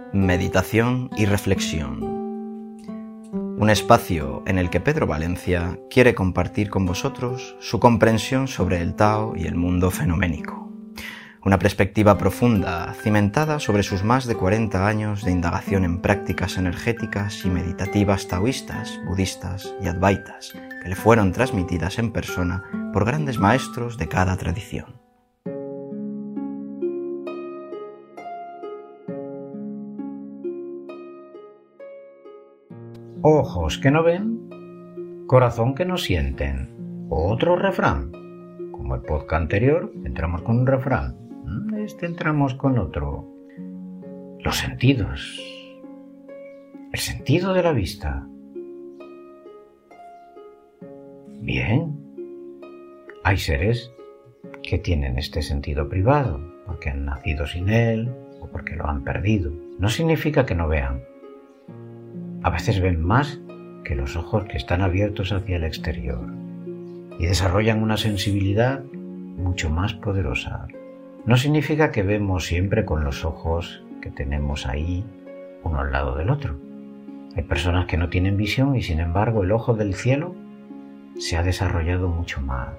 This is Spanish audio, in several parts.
Meditación y reflexión. Un espacio en el que Pedro Valencia quiere compartir con vosotros su comprensión sobre el Tao y el mundo fenoménico. Una perspectiva profunda, cimentada sobre sus más de 40 años de indagación en prácticas energéticas y meditativas taoístas, budistas y advaitas, que le fueron transmitidas en persona por grandes maestros de cada tradición. Ojos que no ven, corazón que no sienten. Otro refrán. Como el podcast anterior, entramos con un refrán. Entramos con otro. Los sentidos. El sentido de la vista. Bien. Hay seres que tienen este sentido privado, porque han nacido sin él o porque lo han perdido. No significa que no vean. A veces ven más que los ojos que están abiertos hacia el exterior y desarrollan una sensibilidad mucho más poderosa. No significa que vemos siempre con los ojos que tenemos ahí, uno al lado del otro. Hay personas que no tienen visión y sin embargo el ojo del cielo se ha desarrollado mucho más.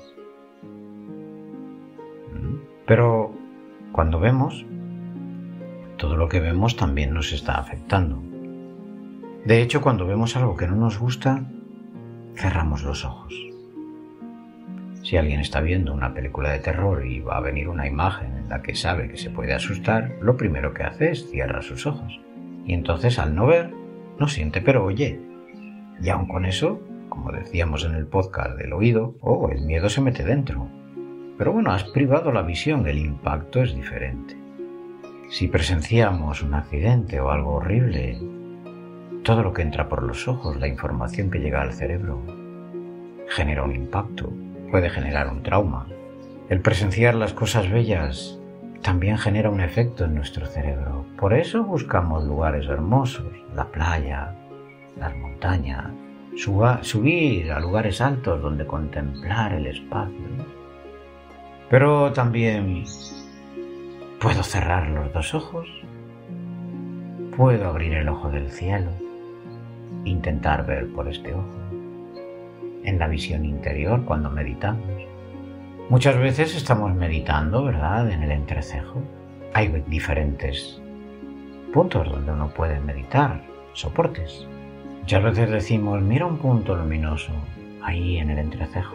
Pero cuando vemos, todo lo que vemos también nos está afectando. De hecho, cuando vemos algo que no nos gusta, cerramos los ojos. Si alguien está viendo una película de terror y va a venir una imagen en la que sabe que se puede asustar, lo primero que hace es cierra sus ojos. Y entonces, al no ver, no siente, pero oye. Y aun con eso, como decíamos en el podcast del oído, el miedo se mete dentro. Pero bueno, has privado la visión, el impacto es diferente. Si presenciamos un accidente o algo horrible, todo lo que entra por los ojos, la información que llega al cerebro, genera un impacto, puede generar un trauma. El presenciar las cosas bellas también genera un efecto en nuestro cerebro. Por eso buscamos lugares hermosos, la playa, las montañas, subir a lugares altos donde contemplar el espacio. Pero también puedo cerrar los dos ojos, puedo abrir el ojo del cielo, intentar ver por este ojo, en la visión interior cuando meditamos. Muchas veces estamos meditando, ¿verdad?, en el entrecejo. Hay diferentes puntos donde uno puede meditar, soportes. Muchas veces decimos, mira un punto luminoso ahí en el entrecejo.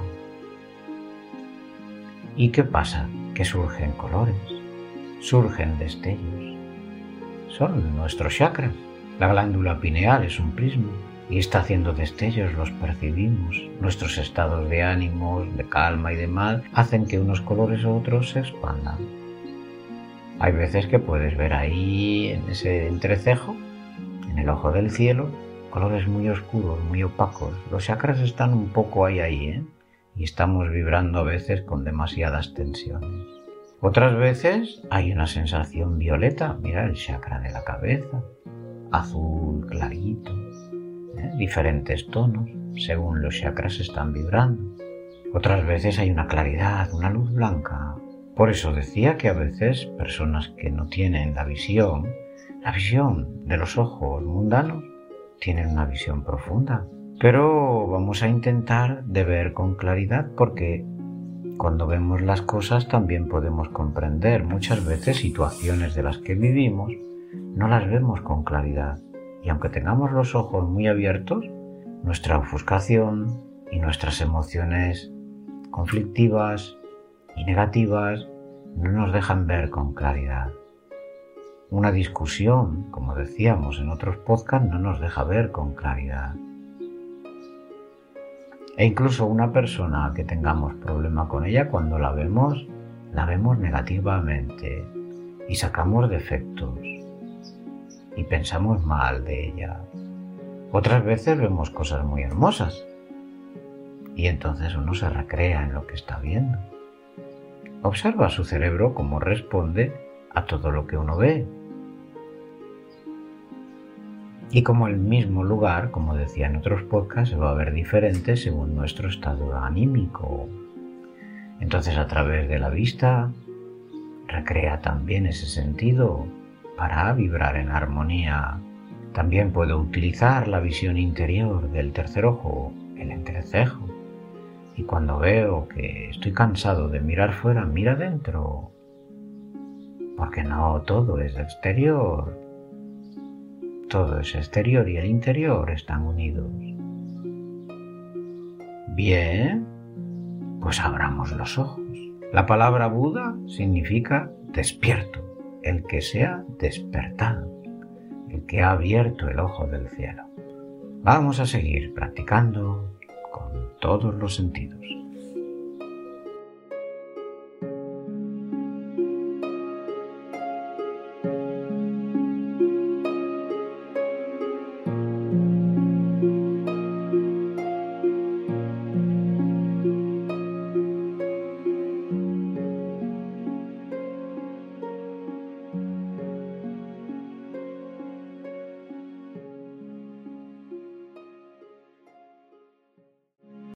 ¿Y qué pasa? Que surgen colores, surgen destellos. Son nuestros chakras. La glándula pineal es un prisma y está haciendo destellos, los percibimos. Nuestros estados de ánimos, de calma y demás hacen que unos colores u otros se expandan. Hay veces que puedes ver ahí en ese entrecejo, en el ojo del cielo, colores muy oscuros, muy opacos. Los chakras están un poco ahí, y estamos vibrando a veces con demasiadas tensiones. Otras veces hay una sensación violeta, mira el chakra de la cabeza, azul clarito, diferentes tonos, según los chakras están vibrando. Otras veces hay una claridad, una luz blanca. Por eso decía que a veces personas que no tienen la visión de los ojos mundanos, tienen una visión profunda. Pero vamos a intentar de ver con claridad porque cuando vemos las cosas también podemos comprender. Muchas veces situaciones de las que vivimos no las vemos con claridad. Y aunque tengamos los ojos muy abiertos, nuestra ofuscación y nuestras emociones conflictivas y negativas no nos dejan ver con claridad. Una discusión, como decíamos en otros podcasts, no nos deja ver con claridad. E incluso una persona que tengamos problema con ella, cuando la vemos negativamente y sacamos defectos y pensamos mal de ella. Otras veces vemos cosas muy hermosas y entonces uno se recrea en lo que está viendo. Observa su cerebro cómo responde a todo lo que uno ve. Y como el mismo lugar, como decía en otros podcasts, se va a ver diferente según nuestro estado anímico. Entonces, a través de la vista, recrea también ese sentido para vibrar en armonía. También puedo utilizar la visión interior del tercer ojo, el entrecejo. Y cuando veo que estoy cansado de mirar fuera, mira dentro. Porque no todo es exterior. Todo es exterior y el interior están unidos. Bien, pues abramos los ojos. La palabra Buda significa despierto, el que se ha despertado, el que ha abierto el ojo del cielo. Vamos a seguir practicando con todos los sentidos.